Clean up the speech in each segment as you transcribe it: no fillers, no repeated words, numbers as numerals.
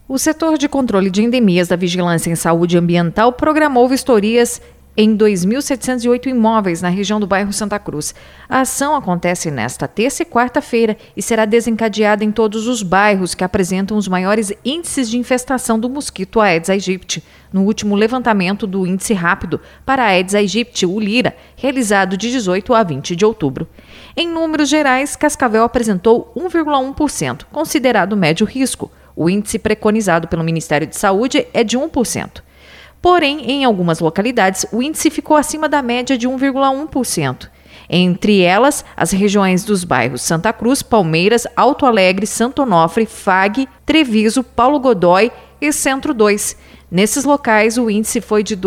O setor de controle de endemias da Vigilância em Saúde Ambiental programou vistorias em 2.708 imóveis na região do bairro Santa Cruz. A ação acontece nesta terça e quarta-feira e será desencadeada em todos os bairros que apresentam os maiores índices de infestação do mosquito Aedes aegypti, no último levantamento do índice rápido para Aedes aegypti, o LIRA, realizado de 18 a 20 de outubro. Em números gerais, Cascavel apresentou 1,1%, considerado médio risco. O índice preconizado pelo Ministério de Saúde é de 1%. Porém, em algumas localidades, o índice ficou acima da média de 1,1%. Entre elas, as regiões dos bairros Santa Cruz, Palmeiras, Alto Alegre, Santo Onofre, FAG, Treviso, Paulo Godoy e Centro 2. Nesses locais, o índice foi de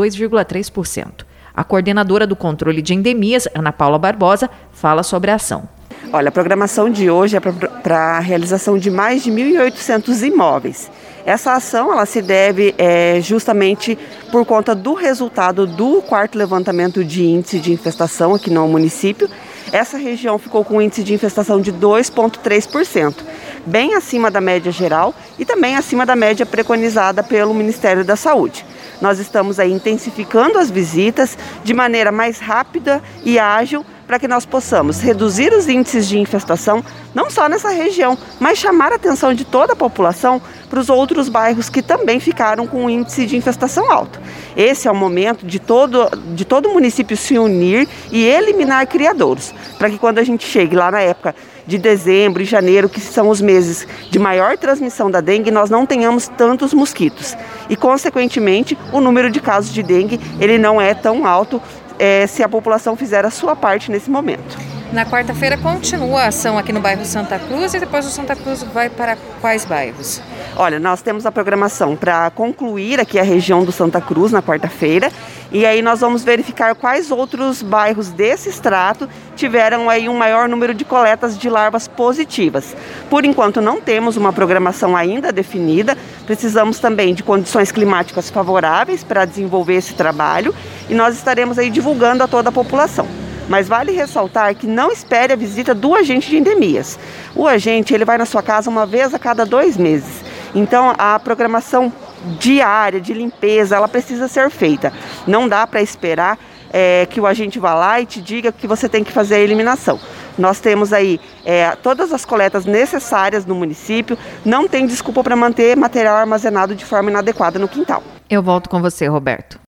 2,3%. A coordenadora do controle de endemias, Ana Paula Barbosa, fala sobre a ação. Olha, a programação de hoje é para a realização de mais de 1.800 imóveis. Essa ação ela se deve justamente por conta do resultado do quarto levantamento de índice de infestação aqui no município. Essa região ficou com um índice de infestação de 2,3%, bem acima da média geral e também acima da média preconizada pelo Ministério da Saúde. Nós estamos aí intensificando as visitas de maneira mais rápida e ágil para que nós possamos reduzir os índices de infestação, não só nessa região, mas chamar a atenção de toda a população para os outros bairros que também ficaram com um índice de infestação alto. Esse é o momento de todo o município se unir e eliminar criadouros, para que quando a gente chegue lá na época de dezembro e janeiro, que são os meses de maior transmissão da dengue, nós não tenhamos tantos mosquitos. E, consequentemente, o número de casos de dengue ele não é tão alto se a população fizer a sua parte nesse momento. Na quarta-feira continua a ação aqui no bairro Santa Cruz e depois o Santa Cruz vai para quais bairros? Olha, nós temos a programação para concluir aqui a região do Santa Cruz na quarta-feira e aí nós vamos verificar quais outros bairros desse extrato tiveram aí um maior número de coletas de larvas positivas. Por enquanto não temos uma programação ainda definida, precisamos também de condições climáticas favoráveis para desenvolver esse trabalho e nós estaremos aí divulgando a toda a população. Mas vale ressaltar que não espere a visita do agente de endemias. O agente ele vai na sua casa uma vez a cada 2 meses. Então a programação diária de limpeza ela precisa ser feita. Não dá para esperar que o agente vá lá e te diga que você tem que fazer a eliminação. Nós temos aí todas as coletas necessárias no município. Não tem desculpa para manter material armazenado de forma inadequada no quintal. Eu volto com você, Roberto.